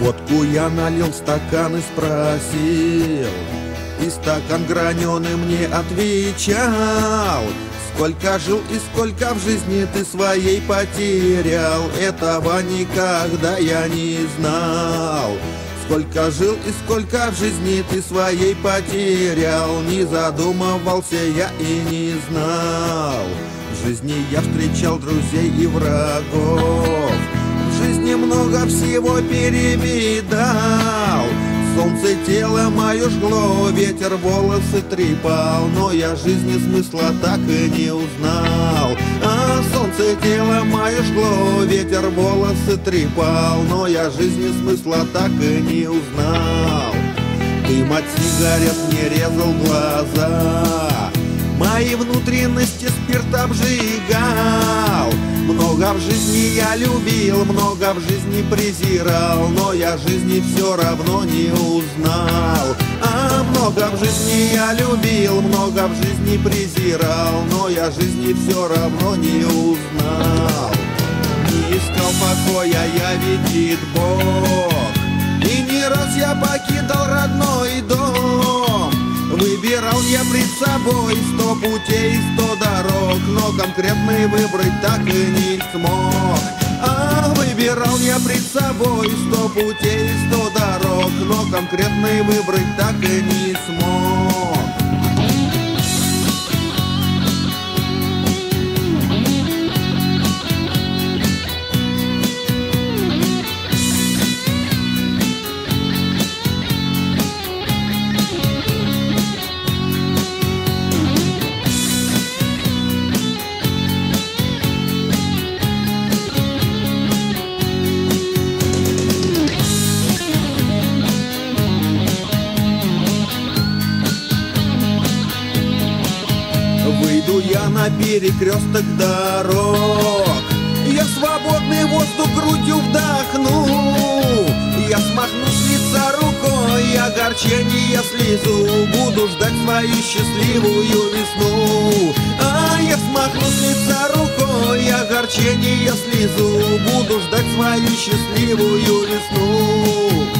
Водку я налил в стакан и спросил, и стакан граненый мне отвечал: сколько жил и сколько в жизни ты своей потерял, этого никогда я не знал. Сколько жил и сколько в жизни ты своей потерял, не задумывался я и не знал. В жизни я встречал друзей и врагов, в жизни много всего перевидал. Солнце тело мое жгло, ветер волосы трепал, но я жизни смысла так и не узнал. А солнце тело мое жгло, ветер волосы трепал, но я жизни смысла так и не узнал. Дым от сигарет мне резал глаза, мои внутренности спирт обжигал. Много в жизни я любил, много в жизни презирал, но я жизни все равно не узнал. А много в жизни я любил, много в жизни презирал, но я жизни все равно не узнал. Не искал покоя я, видит Бог, и не раз я покидал родной дом. Выбирал я пред собой 100 путей, 100 дорог, но конкретный выбрать так и не смог. А выбирал я пред собой 100 путей, 100 дорог, но конкретный выбрать так и не смог. Выйду я на перекресток дорог, я свободный воздух грудью вдохну. Я смахну с лица рукой огорчение, слезу, буду ждать свою счастливую весну. А я смахну с лица рукой огорчение, слезу, буду ждать свою счастливую весну.